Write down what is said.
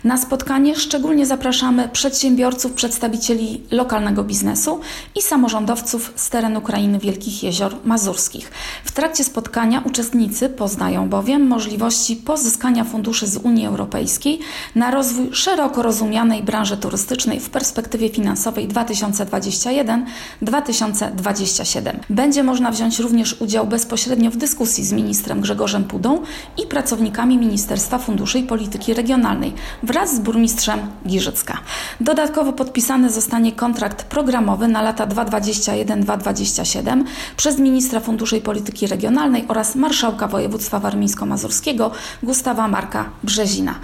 Na spotkanie szczególnie zapraszamy przedsiębiorców, przedstawicieli lokalnego biznesu i samorządowców z terenu Krainy Wielkich Jezior Mazurskich. W trakcie spotkania uczestnicy poznają bowiem możliwości pozyskania funduszy z Unii Europejskiej na rozwój szeroko rozumianej branży turystycznej w perspektywie finansowej 2021-2027. Będzie można wziąć również udział bezpośrednio w dyskusji z ministrem Grzegorzem Pudą i pracownikami Ministerstwa Funduszy i Polityki Regionalnej wraz z burmistrzem Giżycka. Dodatkowo podpisany zostanie kontrakt programowy na lata 2021-2027 przez ministra Funduszy i Polityki Regionalnej oraz marszałka województwa warmińsko-mazurskiego Gustawa Marka Brzezina.